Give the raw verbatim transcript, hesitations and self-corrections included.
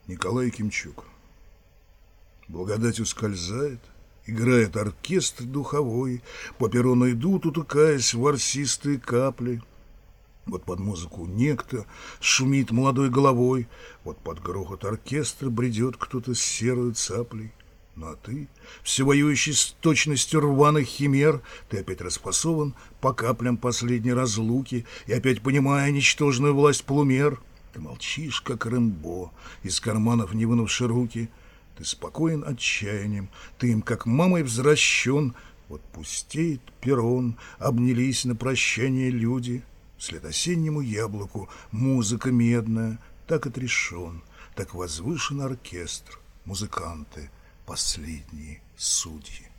Николай Кимчук. Благодать ускользает, играет оркестр духовой, по перрону идут, утыкаясь в ворсистые капли. Вот под музыку некто шумит молодой головой, вот под грохот оркестра бредет кто-то с серой цаплей. Ну а ты, все воюющий с точностью рваных химер, ты опять распасован по каплям последней разлуки и опять, понимая ничтожную власть полумер, ты молчишь, как Рэмбо, из карманов не вынувши руки. Ты спокоен отчаянием, ты им, как мамой, возвращен. Вот пустеет перрон, обнялись на прощание люди. Вслед осеннему яблоку музыка медная, так отрешен, так возвышен оркестр, музыканты, последние судьи.